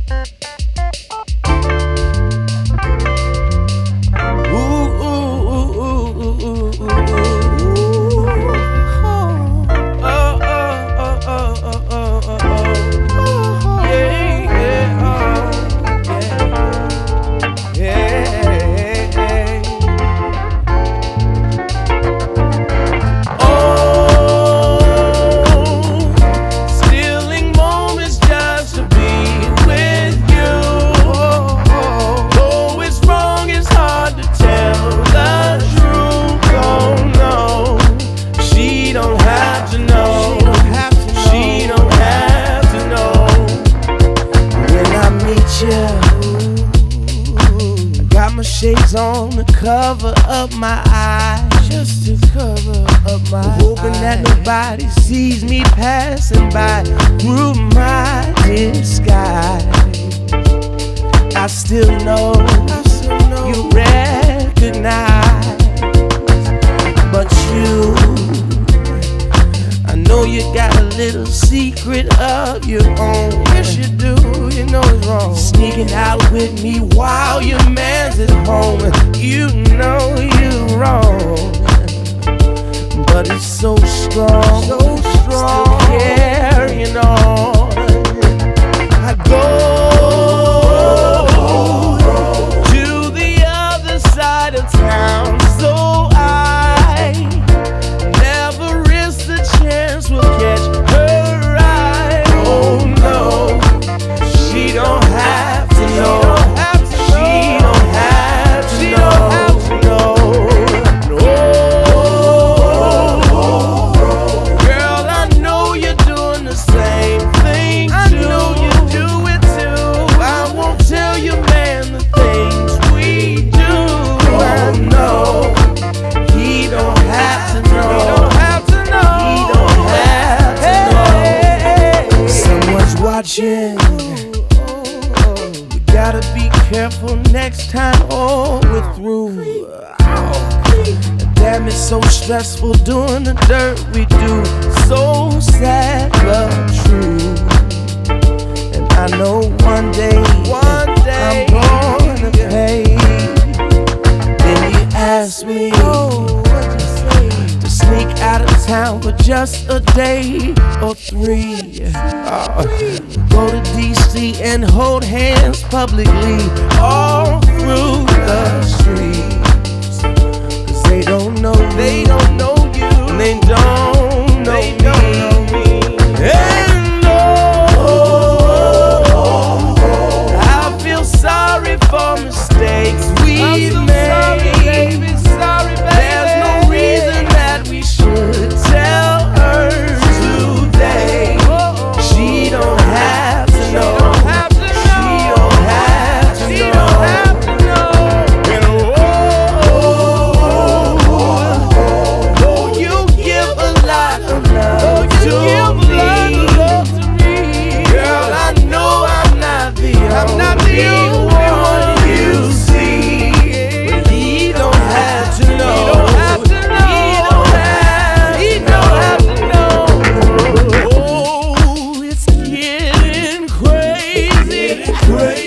Shades on to cover up my eyes, just to cover up my hoping eyes. That nobody sees me passing by through my disguise. I still know you recognize, but you, I know you got a little secret of your own. Yes you do, you know it's wrong. Sneaking out with me while your man's at home. You know you're wrong, but it's so strong, still carrying on. I go to the other side of town, so I never risk the chance we'll catch her eye. Oh no, she don't have to know. She don't have to know. Girl, I know you're doing the same thing too. I know you do it too. I won't tell you, man, the things we do. I know he don't have to know. He don't have to know. Someone's watching. We gotta be careful next time. Oh, we're through. Damn, it's so stressful doing the dirt we do. So sad but true. And I know one day I'm gonna pay. Then you ask me to sneak out of town for just a day or three. Go to DC and hold hands publicly all through the streets. 'Cause they don't know you, they don't know you, and they don't know me. And I feel sorry for mistakes we made. There's no reason that we should tell her today. She don't have to know. She don't have to know. And oh, you give a lot of love to me. Girl, I know I'm not the only one you see. But he don't have to know. He don't have to know. Oh, it's getting crazy.